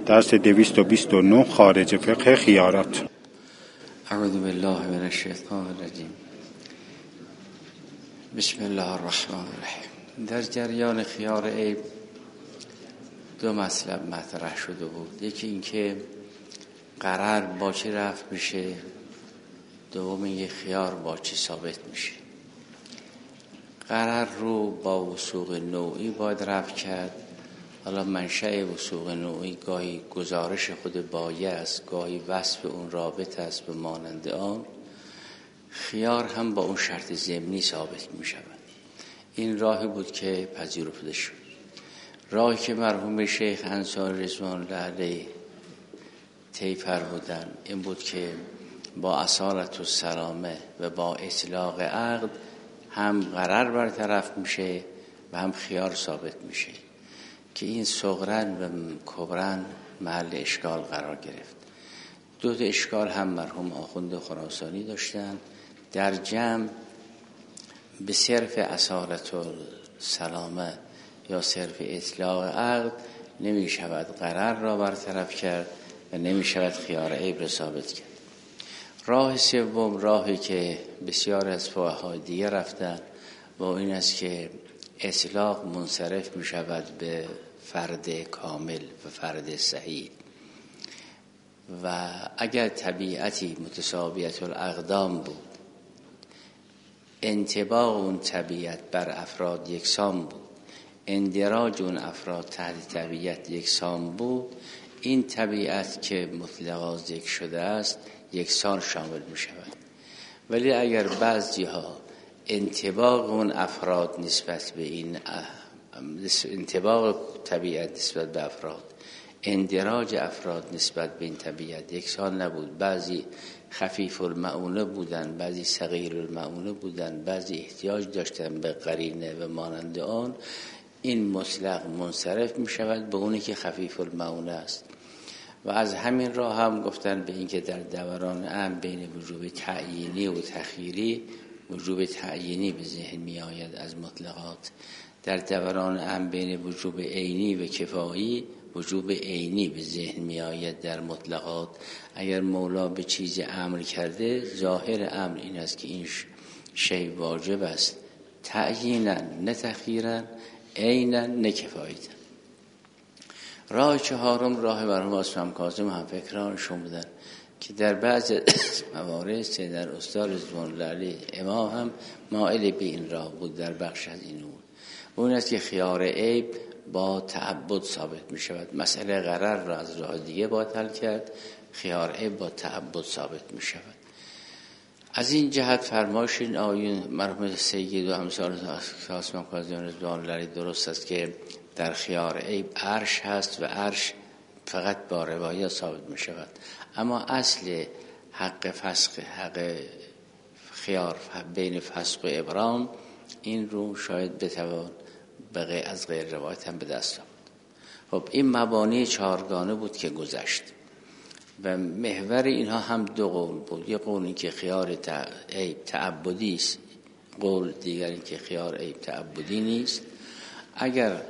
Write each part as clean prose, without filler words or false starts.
درس 229 خارج فقه خیارات. اعوذ بالله من الشیطان الرجیم. بسم الله الرحمن الرحیم. در جریان خیار عیب دو مطلب مطرح شده بود. یکی اینکه قرار با چی رفع میشه، دوم اینکه خیار با چی ثابت میشه. قرار رو با وثوق نوعی باید رفع کرد. حالا منشأ وثوق نوعی گاهی گزارش خود بایه است، گاهی وصف اون رابط است به مانند آن. خیار هم با اون شرط ضمنی ثابت می شود. این راهی بود که پذیرفته شد. راهی که مرحوم شیخ انصاری رضوان الله علیه طی فرمودن این بود که با اصالت السلامه و با اطلاق عقد هم قرار برطرف میشه و هم خیار ثابت میشه که این صغرن و کبرن محل اشکال قرار گرفت. دو اشکال هم مرحوم آخوند خراسانی داشتن. در جمع به صرف اصالت السلامه یا صرف اطلاق عقد نمی شود قرار را برطرف کرد و نمی شود خیار عیب را ثابت کرد. راه سوم راهی که بسیار از فقهای دیگه رفتن و این است که اطلاق منصرف می شود به فرد کامل و فرد صحیح و اگر طبیعتی متساویت الاقدام بود، انطباق اون طبیعت بر افراد یکسان بود، اندراج اون افراد تحت طبیعت یکسان بود، این طبیعت که مطلقاً ذکر شده است یکسان شامل می شود. ولی اگر بعضی ها انطباق اون افراد نسبت به این انطباق طبیعت نسبت به افراد، اندراج افراد نسبت به این طبیعت یکسان نبود، بعضی خفیف المعونه بودن، بعضی صغیر المعونه بودن، بعضی احتیاج داشتن به قرینه و مانند آن، این مطلق منصرف می شود به اونی که خفیف المعونه است. و از همین راه هم گفتن به اینکه در دوران عام بین وجوب تعیینی و تخییری وجوب تعیینی به ذهن می آید از مطلقات، در دوران عام بین وجوب عینی و کفایی وجوب عینی به ذهن می آید در مطلقات. اگر مولا به چیز امر کرده ظاهر امر این است که این شی واجب است تعیینا نه تخییرا، عینا نه کفایتا. راه چهارم راه مرحوم اسلام کاظم هم فکرانشون بودن که در بعض موارد در استاد رضوان الله علیه امام هم مائل به این راه بود در بخش از این اون است که خیار عیب با تعبد ثابت می شود. مسئله قرار را از راه دیگه باید حل کرد، خیار عیب با تعبد ثابت می شود. از این جهت فرمایش این آیون مرحوم سید و امثال اسلام کاظم رضوان الله علیه درست است که در خیار عیب عرش هست و عرش فقط با روایت ثابت می شود، اما اصل حق فسخ حق خیار بین فسخ و ابرام این رو شاید بتوان از غیر روایت هم به دست آورد. خب این مبانی چهارگانه بود که گذشت و محور اینها هم دو قول بود. یک قول این که خیار عیب تعبدی است، قول دیگر این که خیار عیب تعبدی نیست. اگر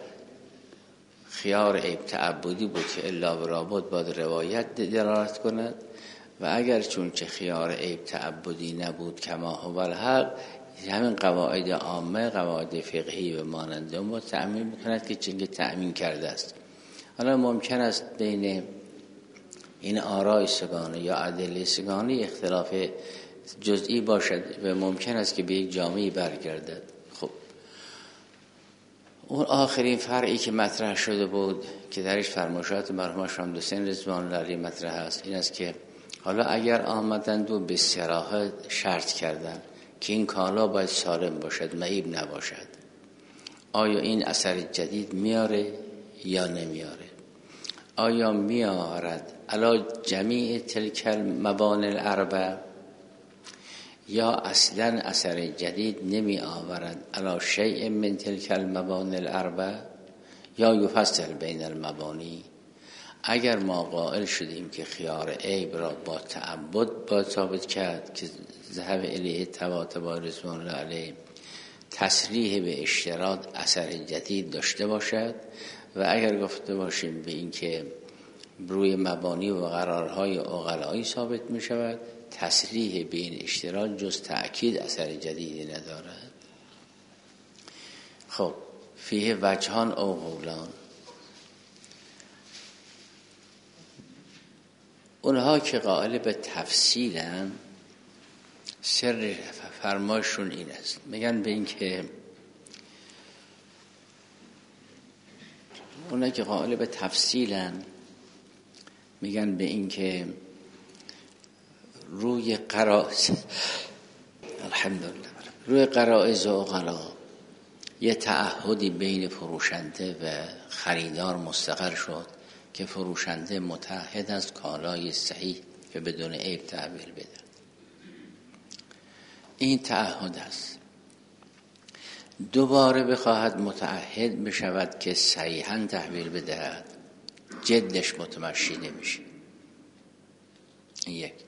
خیار عیب تعبدی بود که الا و رابط باید روایت دلالت کند و اگر چون که خیار عیب تعبدی نبود کما هو الحق، همین قواعد عامه قواعد فقهی و مانند ما تأمین میکند که چنگه تأمین کرده است. حالا ممکن است بین این آراء سگانه یا ادله سگانه اختلاف جزئی باشد و ممکن است که به یک جامعه برگردد. خب اون آخرین فرعی که مطرح شده بود که درش فرمایشات مرحوم شمس حسین رضوان الله علیه مطرح است این است که حالا اگر آمدند و به صراحت شرط کردند که این کالا باید سالم باشد معیب نباشد، آیا این اثر جدید میاره یا نمیاره؟ آیا میارد علی جمیع تلک المبانی الاربع یا اصلا اثر جدید نمی آورد علی شیء من تلک المبانی الاربع یا یفصل بین المبانی؟ اگر ما قائل شدیم که خیار عیب را با تعبد باید ثابت کرد که ذهب الیه طباطبا رضوان الله علیه تصریح به اشتراط اثر جدید داشته باشد و اگر گفته باشیم به این که روی مبانی و قرارهای عقلایی ثابت می شود. تصریح به این اشتراک جز تأکید اثر جدیدی ندارد. خب فیه وجهان او قولان، اونها که قائل به تفصیلن سر فرمایشون این است، میگن به این که اونها که قائل به تفصیلن میگن به این که روی قرائز الحمدلله روی قرائز و عقلا یه تعهدی بین فروشنده و خریدار مستقر شد که فروشنده متعهد از کالای صحیح که بدون عیب تحویل بده. این تعهد است. دوباره بخواهد متعهد بشود که صحیحاً تحویل بدهد، جدش متمشی نمیشه. یک،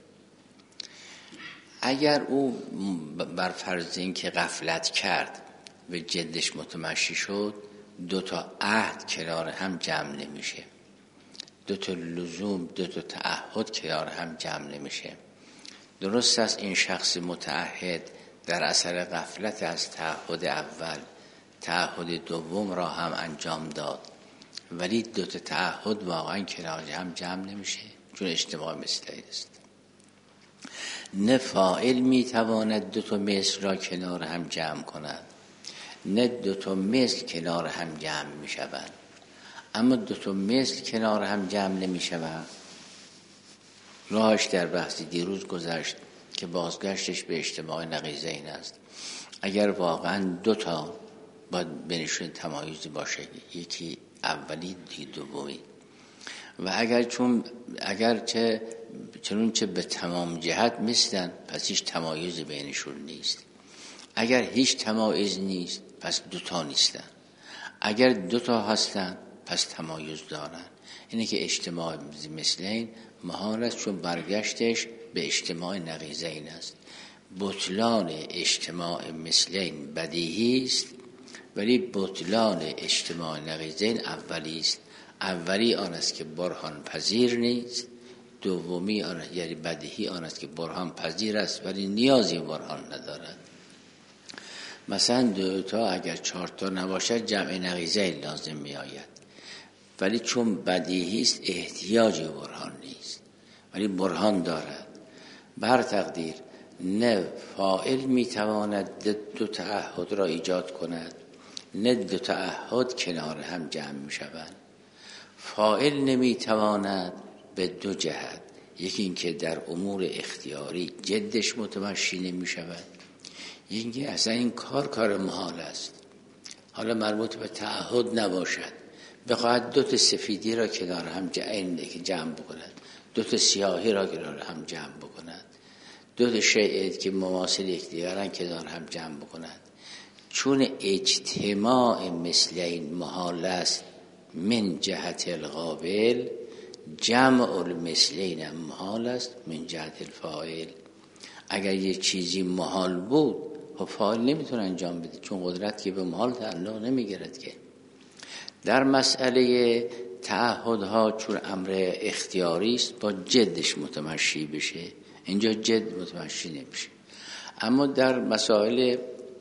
اگر او بر فرض این که غفلت کرد و جدش متمشی شد، دو تا عهد کنار هم جمع نمیشه، دو تا لزوم، دو تا تعهد کنار هم جمع نمیشه. درست است این شخص متعهد در اثر غفلت از تعهد اول تعهد دوم را هم انجام داد، ولی دو تا تعهد واقعا کنار هم جمع نمیشه چون اجتماع مستعد است. نه فاعل میتواند دو تا مثل را کنار هم جمع کند، نه دو تا مثل کنار هم جمع میشوند. اما دو تا مثل کنار هم جمع نمیشوند. راهش در بحث دیروز گذشت که بازگشتش به اجتماع نقیضین است. اگر واقعا دو تا باید بینشون تمایزی باشه، یکی اولی دیگه دومی، و چنانچه به تمام جهت مثلن پس هیچ تمایزی بینشون نیست. اگر هیچ تمایز نیست پس دوتا نیستن. اگر دوتا هستن پس تمایز دارن. اینه که اجتماع مثلین محال است چون برگشتش به اجتماع نقیضین است. بطلان اجتماع مثلین بدیهی است، ولی بطلان اجتماع نقیضین اولی است. اولی آن است که برهان پذیر نیست، دومی آن یعنی بدیهی آن است که برهان پذیر است ولی نیازی برهان ندارد. مثلا دو تا اگر 4 تا نباشد جمع نقیضین لازم می آید، ولی چون بدیهی است احتیاجی برهان نیست، ولی برهان دارد. بر تقدیر نه فاعل می تواند دو تعهد را ایجاد کند، نه دو تعهد کنار هم جمع می شوند. فاعل نمی تواند به دو جهت، یکی این که در امور اختیاری جدش متمشی نمی شود، یکی که اصلا این کار محال است. حالا مربوط به تعهد نباشد، بخواهد دو تا سفیدی را کنار هم جمع بکند، دو تا سیاهی را کنار هم جمع بکند، دو تا شیء که مماثل یکدیگرن کنار هم جمع بکند. چون اجتماع مثلین محال است من جهت القابل، جمع المثلین محال است من جهت الفاعل. اگر یه چیزی محال بود و فاعل نمیتونه انجام بده، چون قدرت که به محال تعلق نمیگیرد که. در مسئله تعهدها چون امر اختیاری است با جدش متمشی بشه، اینجا جد متمشی نمیشه. اما در مسائل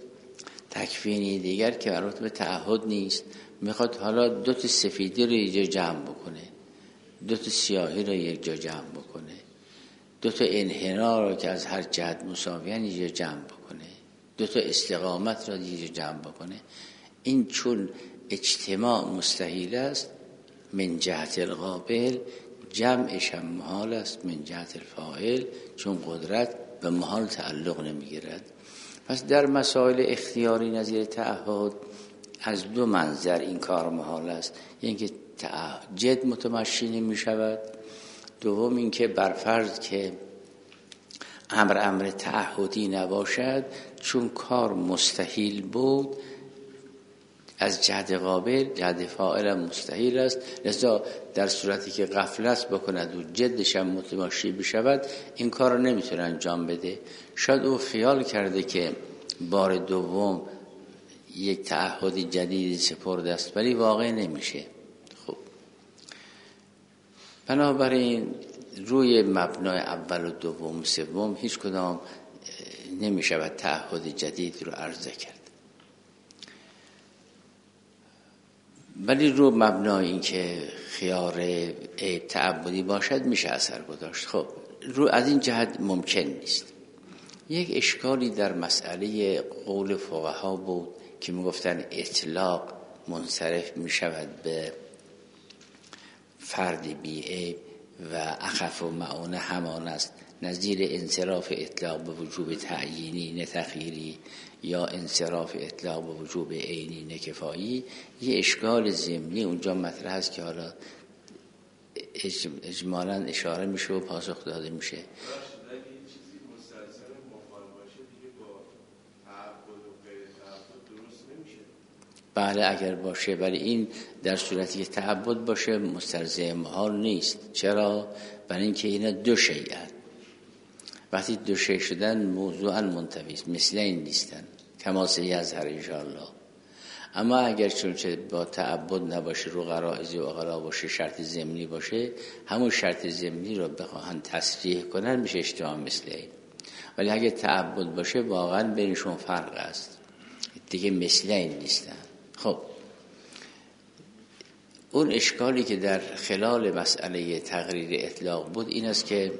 تکوینی دیگر که مربوط به تعهد نیست، میخواد حالا دو تا سفیدی رو یه جا جمع بکنه، دو تا سیاهی رو یک جا جمع بکنه، دو تا انحنا رو که از هر جهت مساویان یه جا جمع بکنه، دو تا استقامت رو یه جا جمع بکنه. این چون اجتماع مستحیل است من جهت القابل، جمعش هم محال است من جهت الفاعل، چون قدرت به محال تعلق نمیگیرد. پس در مسائل اختیاری نظیر تعهد از دو منظر این کار محال است. یعنی که جد متمشی نمی شود، دوم این که برفرض که امر تعهدی نباشد، چون کار مستحیل بود از جهت قابل جهت فاعل مستحیل است، لذا در صورتی که غفلت بکند و جدش هم متماشی بشود این کار رو نمیتونه انجام بده. شاید او خیال کرده که بار دوم یک تعهدی جدیدی سپرده است ولی واقع نمیشه. خب بنابراین روی مبنای اول و دوم و سوم هیچ کدام نمی شود تعهد جدید رو عرضه کرد. ولی رو مبنای این که خیار عیب تعبدی باشد میشه اثر گذاشت. خب رو از این جهت ممکن نیست. یک اشکالی در مسئله قول فقها بود که میگفتن اطلاق منصرف میشود به فرد بی عیب و اخف و معونه همان است، نظیر انصراف اطلاق به وجوب تعیینی نه تخییری یا انصراف اطلاق به وجوب عینی نه کفایی. یه اشکال ضمنی اونجا مطرح است که حالا اجمالاً اشاره میشه و پاسخ داده میشه. بله اگر باشه، ولی این در صورتی که تعبد باشه مستلزم محال نیست. چرا؟ برای اینکه اینا دو شیئن. وقتی دو شیء شدن موضوعا منتفی است، مثل این نیستن کما سیظهر ان شاء الله. اما اگر چون با تعبد نباشه، رو غرائز و اغلا باشه، شرط ضمنی باشه، همون شرط ضمنی رو بخواهن تصریح کنن میشه اجتماع مثل این. ولی اگه تعبد باشه واقعا بینشون فرق است دیگه، مثل این نیستن. خب اون اشکالی که در خلال مسئله تقریر اطلاق بود این است که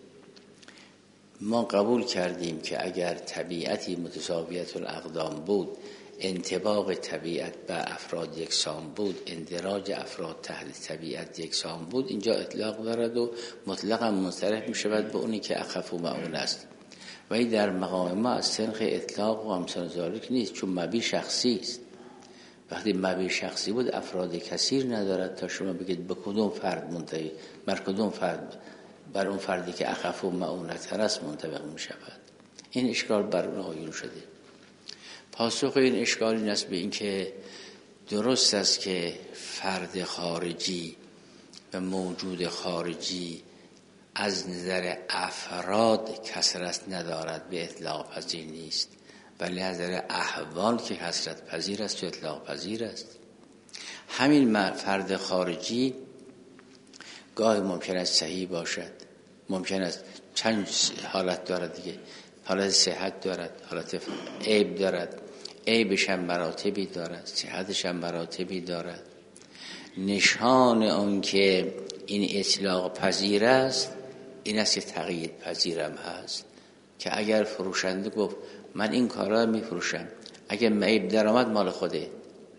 ما قبول کردیم که اگر طبیعتی متساویت الاقدام بود، انطباق طبیعت به افراد یکسان بود، اندراج افراد تحت طبیعت یکسان بود، اینجا اطلاق دارد و مطلقا منصرف می شود به اونی که اخف و معون است. ولی در مقام ما از سنخ اطلاق و امثال ذالک نیست، چون مبی شخصی است. وقتی مبی شخصی بود افراد کثیر ندارد تا شما بگید به کدوم فرد منطبق، بر کدوم فرد، بر اون فردی که اخف و معونتر است منطبق می شود. این اشکال بر اون آیون شده. پاسخ این اشکال این است به این که درست است که فرد خارجی و موجود خارجی از نظر افراد کثرت ندارد، به اطلاق پذیر نیست، ولی از نظر احوال که کثرت پذیر است و اطلاق پذیر است. همین فرد خارجی گاهی ممکن است صحیح باشد، ممکن است چند حالت دارد دیگه، حالت صحت دارد، حالت عیب دارد، عیبش هم مراتبی دارد، صحتش هم مراتبی دارد. نشان اون که این اطلاق پذیر است این است که تقیید پذیرم هست، که اگر فروشنده گفت من این کارا می فروشم، اگر عیب در آمد مال خوده،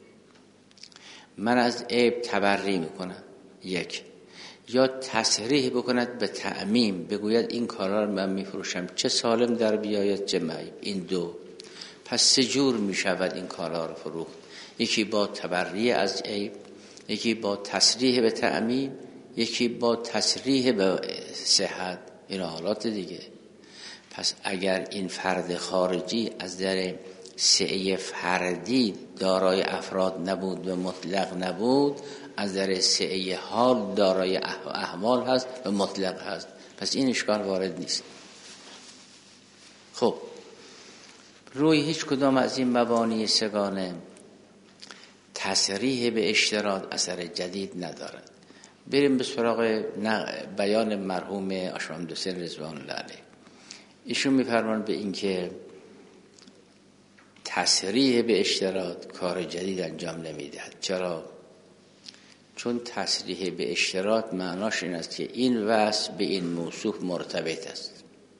من از عیب تبری میکنم، یک، یا تصریح بکند به تعمیم، بگوید این کارا رو من میفروشم، چه سالم در بیاید چه معیب، این دو. پس سه جور میشود این کارا رو فروخت، یکی با تبری از عیب، یکی با تصریح به تعمیم، یکی با تصریح به صحت. این حالات دیگه. پس اگر این فرد خارجی از در سعی فردی دارای افراد نبود و مطلق نبود، از در سعی حال دارای احوال هست و مطلق هست، پس این اشکال وارد نیست. خب روی هیچ کدام از این مبانی سگانه تصریح به اشتراط اثر جدید ندارد. بریم به سراغ بیان مرحوم آشامد حسین رضوان الله علیه. ایشون میفرمان به این که تصریح به اشتراط کار جدید انجام نمیدهد. چرا؟ چون تصریح به اشتراط معناش این است که این وصف به این موصوف مرتبط است.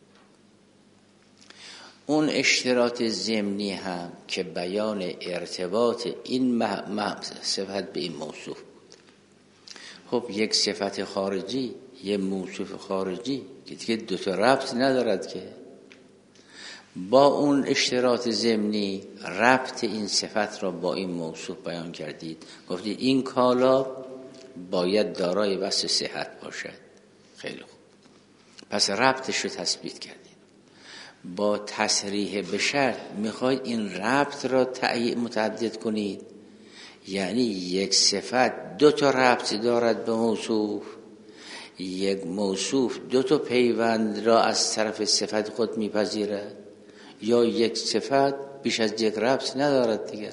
اون اشتراط ضمنی هم که بیان ارتباط این صفت به این موصوف بود. خب یک صفت خارجی، یه موصوف خارجی که دو تا ربط ندارد که، با اون اشتراط ضمنی ربط این صفت را با این موصوف بیان کردید، گفتید این کالا باید دارای وصف صحت باشد. خیلی خوب، پس ربطش رو تثبیت کردید. با تصریح به شرط میخواید این ربط را متعدد کنید، یعنی یک صفت دو تا ربط دارد به موصوف، یک موصوف دو تا پیوند را از طرف صفت خود میپذیرد، یا یک صفت بیش از یک ربط ندارد دیگر.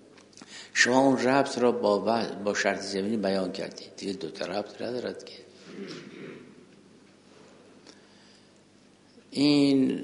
شما اون ربط را با شرط ضمنی بیان کردید، دیگه دو تا ربط ندارد که. این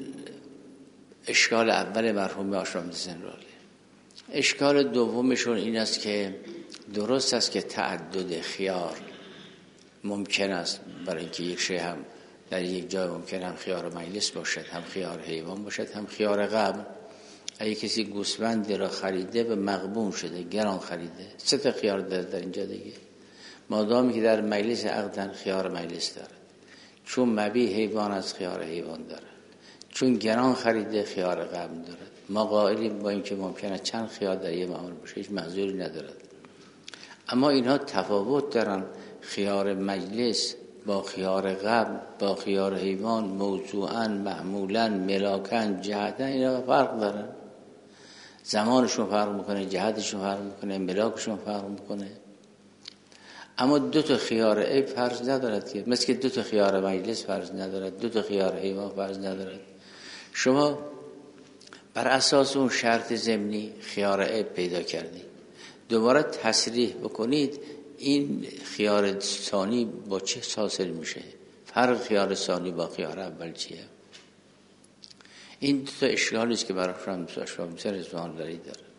اشکال اول مرحوم آشرام زنراله. اشکال دومشون این است که درست است که تعدد خیار ممکن است، برای اینکه یک شی هم در یک جای ممکن هم خیار مجلس باشد، هم خیار حیوان باشد، هم خیار قبل. اگه کسی گوسفند را خریده به مغبون شده، گران خریده، 3 تا خیار داره در اینجا دیگه، مادامی که در مجلس عقدن خیار مجلس داره، چون مبیع حیوان از خیار حیوان داره، چون گران خریده خیار قبل داره. ما قائلیم با اینکه ممکنه چند خیار در یک معامله باشه، هیچ محذوری ندارد، اما اینها تفاوت دارن. خیار مجلس با خیار قبل با خیار حیوان موضوعاً، معمولاً، ملاکاً، جهتاً اینا فرق دارن. زمانشون فرق میکنه، جهتشون فرق میکنه، ملاکشون فرق میکنه. اما 2 تا خیار عیب فرض ندارد که، مثل که 2 تا خیار مجلس فرض ندارد، 2 تا خیار حیوان فرض ندارد. شما بر اساس اون شرط ضمنی خیار عیب پیدا کردید، دوباره تصریح بکنید این خیار ثانی با چه حاصل میشه، فرق خیار ثانی با خیار اول چیه؟ این 2 تا اشکالی است که برای شما رضوان داره.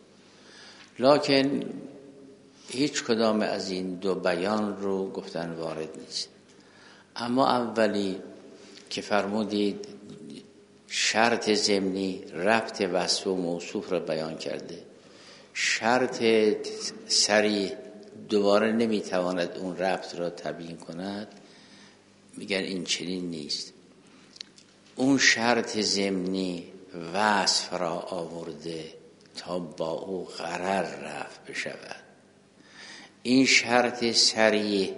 لکن هیچ کدام از این 2 بیان رو گفتن وارد نیست. اما اولی که فرمودید شرط ضمنی ربط وصف و موصوف را بیان کرده، شرط صریح دوباره نمیتواند اون ربط را تبیین کند، میگن این چنین نیست. اون شرط ضمنی وصف را آورده تا با او غرر رفع بشود، این شرط صریح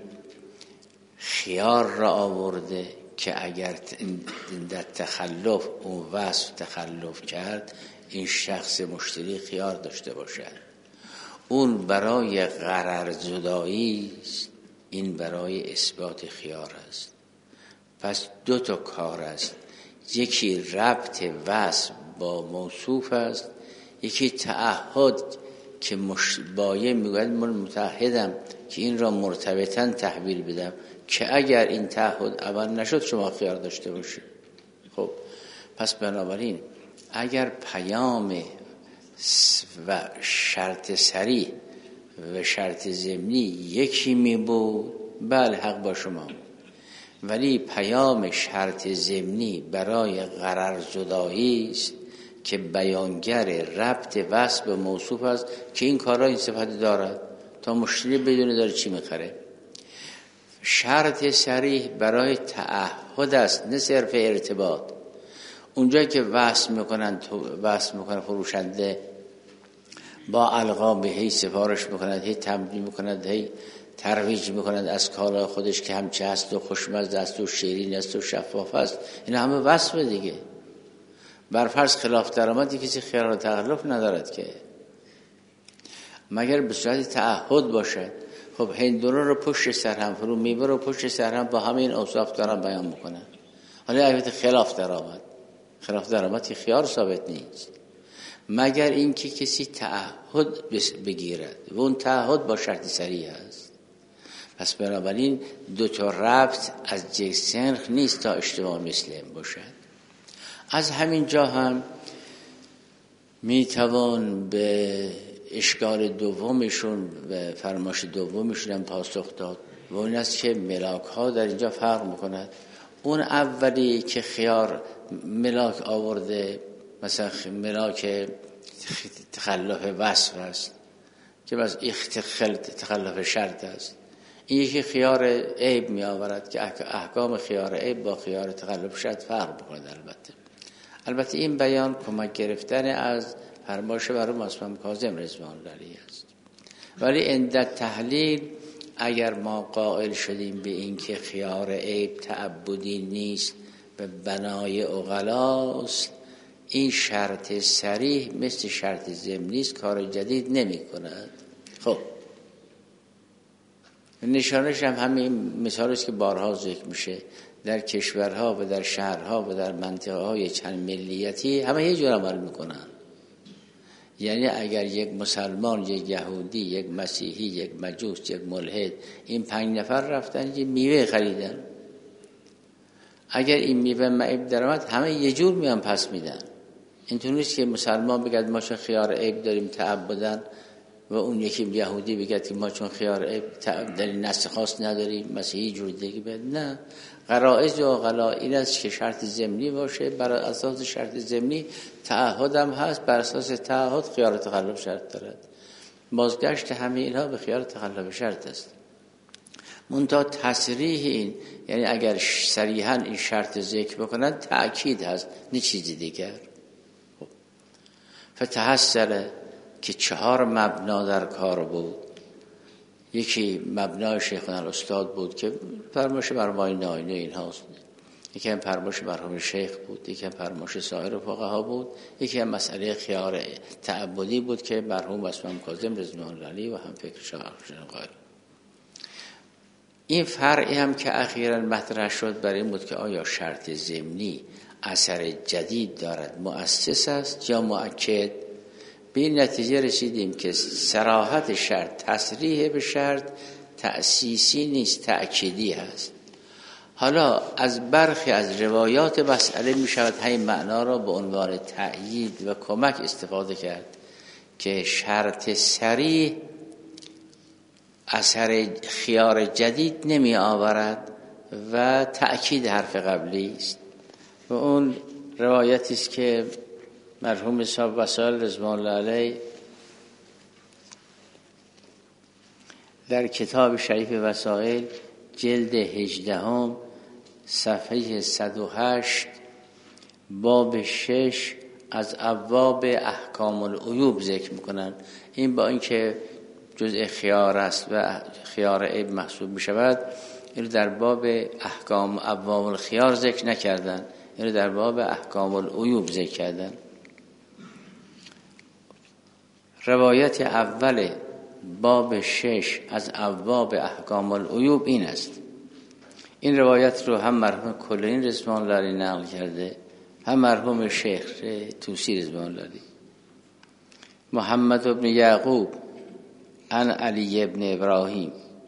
خیار را آورده که اگر در تخلف اون وصف تخلف کرد این شخص مشتری خیار داشته باشد. اون برای غرر زدایی است، این برای اثبات خیار است. پس 2 تا کار است، یکی ربط وصف با موصوف است، یکی تعهد که باید میگوید من متعهدم که این را مرتبطاً تحویل بدم که اگر این تعهد عمل نشد شما خیار داشته باشید. خب پس بنابراین اگر پیام و شرط صریح و شرط ضمنی یکی می بود، بله حق با شما، ولی پیام شرط ضمنی برای غرر زدایی است که بیانگر ربط وصف به موصوف است که این کارا این صفت دارد تا مشتری بدونه داره چی میخره. شرط صریح برای تعهد است، نه صرف ارتباط. اونجا که وصف میکنن فروشنده با القاب هی سفارش میکند، هی تبلیغ میکند، هی ترویج میکند از کالا خودش که همچه هست و خوشمزه است و شیرین است و شفاف است، این همه وصف دیگه. برفرض خلاف درآمدی کسی خیار و تخلف ندارد که، مگر به صورت تعهد باشد. خب هندونه رو پشت سر هم، فرو میوه رو پشت سر هم با همین اوصاف دارن بیان میکنن. حالا البته خلاف درآمد که خیار ثابت نیست، مگر اینکه کسی تعهد بگیرد و اون تعهد با شرط صریح است. پس بنابراین 2 تا ربط از جنس نیست تا اشتباه مسلم باشد. از همین جا هم میتوان به اشکال دومشون و فرمایش دومشون هم پاسخ داد و اون است که ملاک ها در اینجا فرق میکند. اون اولی که خیار ملاک آورده، مثلا ملاک تخلف وصف است که بس تخلف شرط است، این یکی خیار عیب می آورد که احکام خیار عیب با خیار تخلف شرط فرق بکنه. البته این بیان کمک گرفتن از فرمایش برای مرحوم کاظم رضوان علیه است. ولی عند تحلیل اگر ما قائل شدیم به این که خیار عیب تعبدی نیست و بنای عقلاست، این شرط صریح مثل شرط ضمنی است، کار جدید نمی کند. خب نشانش هم همین مثال است که بارها ذکر میشه. در کشورها و در شهرها و در منطقه های چند ملیتی همه یه جور عمل میکنن. یعنی اگر یک مسلمان، یک یهودی، یک مسیحی، یک مجوس، یک ملحد، این 5 نفر رفتن یه میوه خریدن، اگر این میوه معیب درآمد همه یه جور میان پس میدن. اینطور نیست که مسلمان بگه ما چون خیار عیب داریم تعبدن و اون یکی یهودی بگه که ما چون خیار عیب داریم نسل خاص نداریم، مسیحی جور دیگه بگه. نه، غرائز و قلائل است که شرط ضمنی باشه، بر اساس شرط ضمنی تعهد هم هست، بر اساس تعهد خیار تخلف شرط دارد. بازگشت همه اینها به خیار تخلف شرط است. منتها تصریح این، یعنی اگر صریحا این شرط ذکر بکنن تأکید هست، نه چیزی دیگر. فتحسر که 4 مبنا در کار بود. یکی مبنای شیخنا الاستاد بود که فرمایش مرحوم ناینی این هاست، یکی هم فرمایش مرحوم شیخ بود، یکی هم فرمایش سایر فقها بود، یکی هم مسئله خیار تعبدی بود که مرحوم اسماعیل کاظم رضوان الله علیه و هم فکر شاه قائل. این فرعی هم که اخیراً مطرح شد برای این بود که آیا شرط ضمنی اثر جدید دارد، مؤسس است یا مؤکد؟ به این نتیجه رسیدیم که صراحت شرط، تصریح به شرط تأسیسی نیست، تأکیدی هست. حالا از برخی از روایات مسئله می شود همین معنا را به عنوان تأیید و کمک استفاده کرد که شرط صریح اثر خیار جدید نمی آورد و تأکید حرف قبلی است. و اون روایتی است که مرحوم صاحب وسائل رضوان الله علیه در کتاب شریف وسائل جلد 18 صفحه 108 باب 6 از ابواب احکام العیوب ذکر میکنن. این با اینکه جزء خیار است و خیار عیب محسوب میشود، این در باب احکام ابواب الخیار ذکر نکردن، این در باب احکام العیوب ذکر کردن. روایت اول باب 6 از ابواب احکام العیوب این است. این روایت رو هم مرحوم کلینی رضوان الله علیه نقل کرده، هم مرحوم شیخ طوسی رضوان الله علیه. محمد بن یعقوب عن علی بن ابراهیم،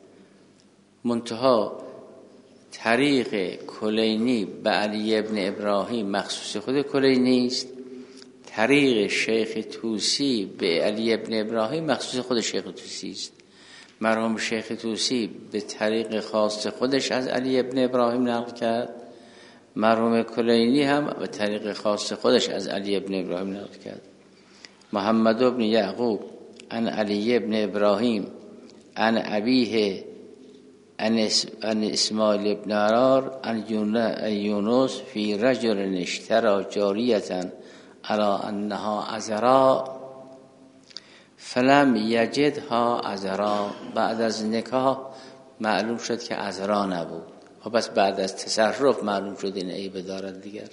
منتها طریق کلینی به علی بن ابراهیم مخصوص خود کلینی است، طریق شیخ طوسی به علی بن ابراهیم مخصوص خود شیخ طوسی است. مرحوم شیخ طوسی به طریق خاص خودش از علی بن ابراهیم نقل کرد، مرحوم کلینی هم به طریق خاص خودش از علی بن ابراهیم نقل کرد. محمد بن یعقوب عن علی بن ابراهیم عن ابیه عن اسماعیل بن عرار عن یونس فی رجل اشتری جاریة علی انها عذراء فلم یجدها عذراء. بعد از نکاح معلوم شد که عذراء نبود، و بس بعد از تصرف معلوم شد این عیب دارد دیگر.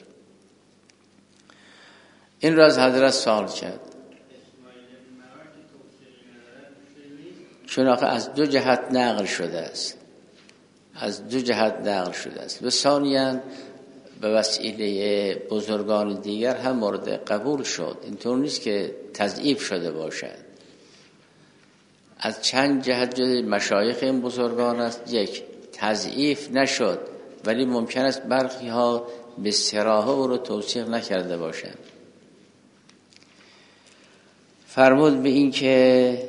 این را از حضرت سوال کرد، چون آخه از 2 جهت نقل شده است، از 2 جهت نقل شده است. و ثانیاً به وسیله بزرگان دیگر هم مورد قبول شد. اینطور نیست که تضعیف شده باشد. از چند جهت جز مشایخ این بزرگان است. 1 تضعیف نشد، ولی ممکن است برخی ها به صراحه او رو توثیق نکرده باشند. فرمود به این که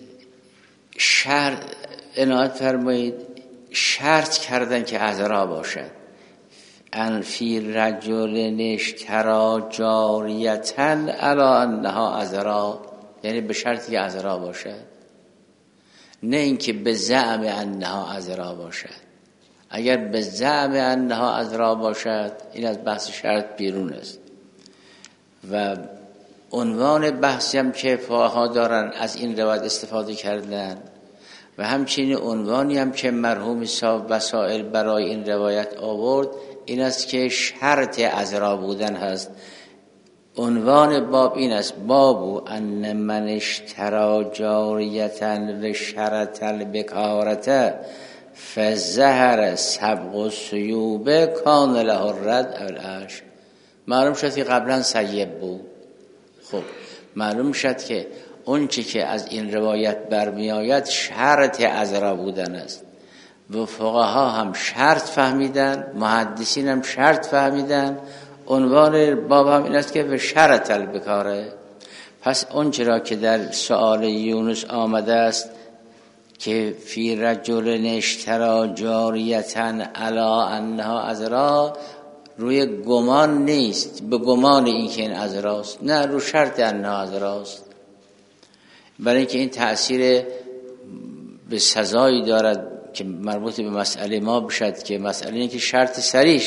شرط عنایت فرمایید، شرط کردن که عذرا باشد. ان فی رجل اشتری جاریة علی انها عذرا، یعنی به شرطی که عذرا باشد، نه اینکه به زعم انها عذرا باشد. اگر به زعم انها عذرا باشد این از بحث شرط بیرون است. و عنوان بحثی هم که فقها دارن از این روایت استفاده کردن و همچنین عنوانی هم که مرحوم صاحب وسائل برای این روایت آورد این است که شرط عذرا بودن هست. عنوان باب این است: بابو ان من اشتری جاریة لشرط البکارة فظهر سبق السیوب کان له الرد او العشر. معلوم شد که قبلا سیب بود. خب معلوم شد که اون چی که از این روایت برمی آید شرط عذرا بودن است و فقها هم شرط فهمیدن، محدثین هم شرط فهمیدن. عنوان باب هم این است که به شرط البکاره. پس اون چرا که در سؤال یونس آمده است که فی رجل اشتری جاریتن علی انها عذرا، روی گمان نیست، به گمان این که این عذراست، نه، رو شرط انها عذراست، برای اینکه این تأثیر به سزایی دارد که مربوط به مسئله ما بشد که مسئله اینه که شرط صریح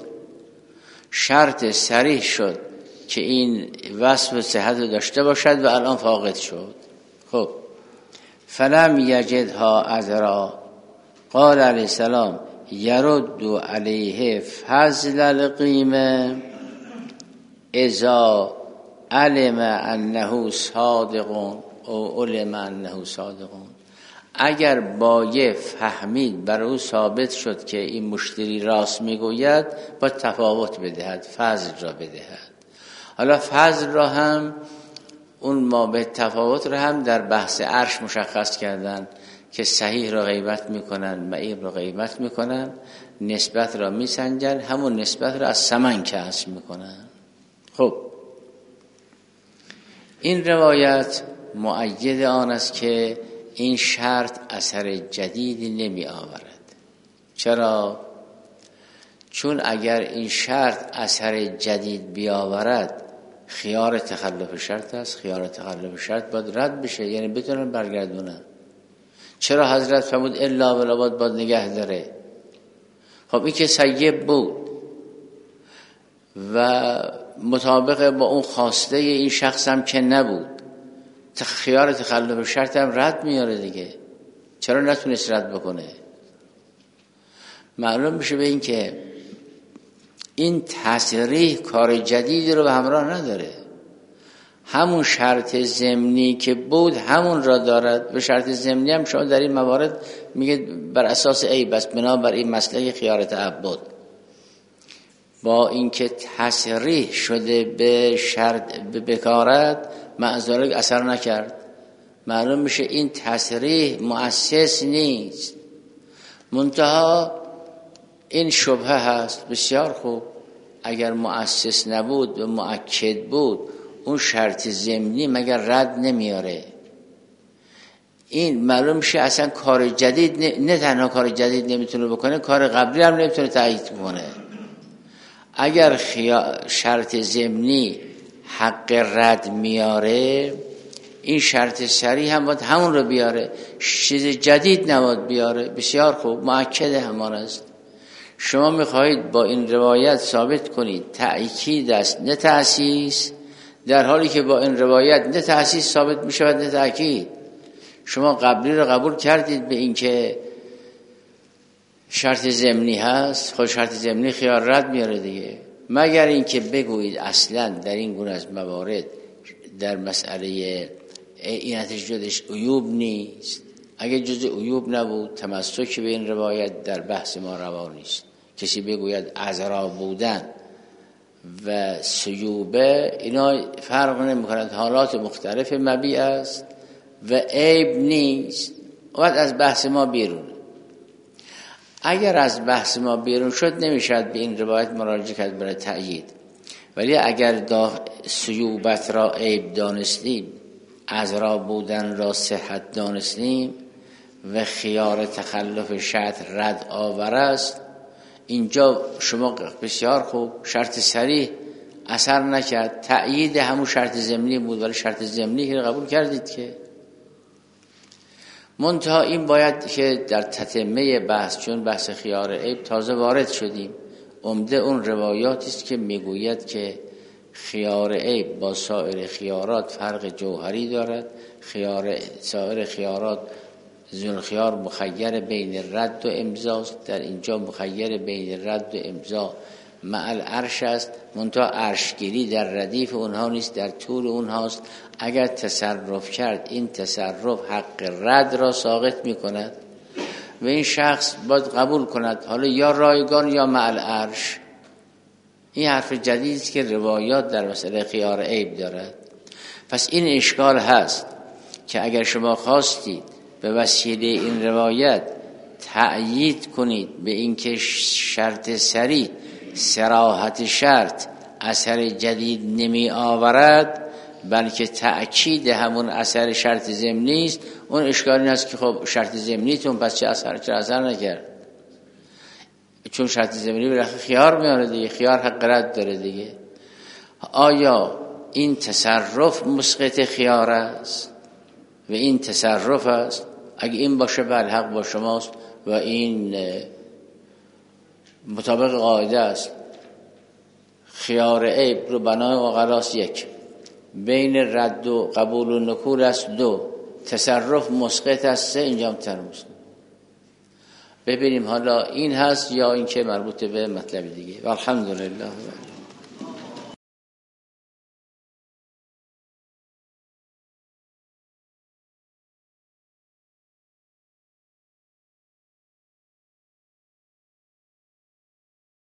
شد که این وصف صحت رو داشته باشد و الان فاقد شد. خب فلم یجدها عذرا، قال علیه السلام یرد علیه فضل القیمه اذا علم انه صادقون او علم انه صادقون. اگر بایع فهمید بر او ثابت شد که این مشتری راست میگوید، باید تفاوت بدهد، فضل را بدهد. حالا فضل را هم اون ما به تفاوت را هم در بحث عرش مشخص کردن که صحیح را غیبت میکنن، معیب را غیبت میکنن، نسبت را میسنجن، همون نسبت را از ثمن کسب میکنن. خب این روایت مؤید آن است که این شرط اثر جدیدی نمی آورد. چرا؟ چون اگر این شرط اثر جدید بیاورد خیار تخلف شرط است، خیار تخلف شرط باید رد بشه، یعنی بتونن برگردونن. چرا حضرت فرمود الا ولابد باید نگه داره؟ خب این که سیب بود و مطابق با اون خواسته این شخص هم که نبود، خیار تخلف شرط هم رد میاره دیگه. چرا نتونست رد بکنه؟ معلوم میشه به این که این تصریح کار جدیدی رو به همراه نداره، همون شرط ضمنی که بود همون را دارد. و شرط ضمنی هم شما در این موارد میگه بر اساس عیب است، بنابر این مسئله خیار تعبد. با اینکه تصریح شده به شرط به بکارت معذوره اثر نکرد، معلوم میشه این تصریح مؤسس نیست. منتها این شبهه هست. بسیار خوب، اگر مؤسس نبود و مؤکد بود، اون شرط ضمنی مگر رد نمیاره؟ این معلوم میشه اصلا کار جدید نه تنها کار جدید نمیتونه بکنه، کار قبلی هم نمیتونه تایید کنه. اگر شرط ضمنی حق رد میاره، این شرط صریح هم باید همون رو بیاره، چیز جدید نباید بیاره. بسیار خوب، مؤکد همان است. شما میخواهید با این روایت ثابت کنید تأکید است نه تأسیس، در حالی که با این روایت نه تأسیس ثابت میشود نه تأکید. شما قبلی رو قبول کردید به این که شرط ضمنی هست، خود شرط ضمنی خیار رد میاره دیگه، مگر این که بگویید اصلا در این گونه از موارد در مسئله اینتش جزش عیوب نیست. اگر جز عیوب نبود تمسک به این روایت در بحث ما روا نیست. کسی بگوید عذرا بودن و سیوبه اینا فرق نمی‌کنند، حالات مختلف مبیع است و عیب نیست، وقت از بحث ما بیرون. اگر از بحث ما بیرون شد نمیشد به این روایت مراجعه کرد برای تأیید. ولی اگر سیوبت را عیب دانستیم، عذرا بودن را صحت دانستیم و خیار تخلف شرط رد آور است، اینجا شما بسیار خوب شرط صریح اثر نکرد، تأیید همون شرط ضمنی بود، ولی شرط ضمنی رو قبول کردید که. منتها این باید که در تتمه بحث، چون بحث خیار عیب تازه وارد شدیم، عمده اون روایاتی است که میگوید که خیار عیب با سایر خیارات فرق جوهری دارد. سایر خیارات ذوالخیار مخیر بین رد و امضاست، در اینجا مخیر بین رد و امضا مع العرش است. منتها عرشگیری در ردیف اونها نیست، در طول اونهاست. اگر تصرف کرد این تصرف حق رد را ساقط می کند و این شخص باید قبول کند، حالا یا رایگان یا مع العرش. این حرف جدیدی است که روایات در مسئله خیار عیب دارد. پس این اشکال هست که اگر شما خواستید به وسیله این روایت تأیید کنید به اینکه شرط صریح صراحت شرط اثر جدید نمی آورد بلکه تأکید همون اثر شرط ضمنی است، اون اشکالی هست که خب شرط ضمنیتون پس چه اثر نکرد؟ چون شرط ضمنی بالاخره خیار میاره دیگه، خیار حق رد داره دیگه. آیا این تصرف مسقط خیار است و این تصرف است؟ اگه این باشه بله حق با شماست و این مطابق قاعده است. خیار عیب رو بنای عقلاست 1، بین رد و قبول و نکول است 2، تصرف مسقط است 3، اینجا هم مسقط. ببینیم حالا این هست یا این که مربوط به مطلب دیگه. والحمدلله.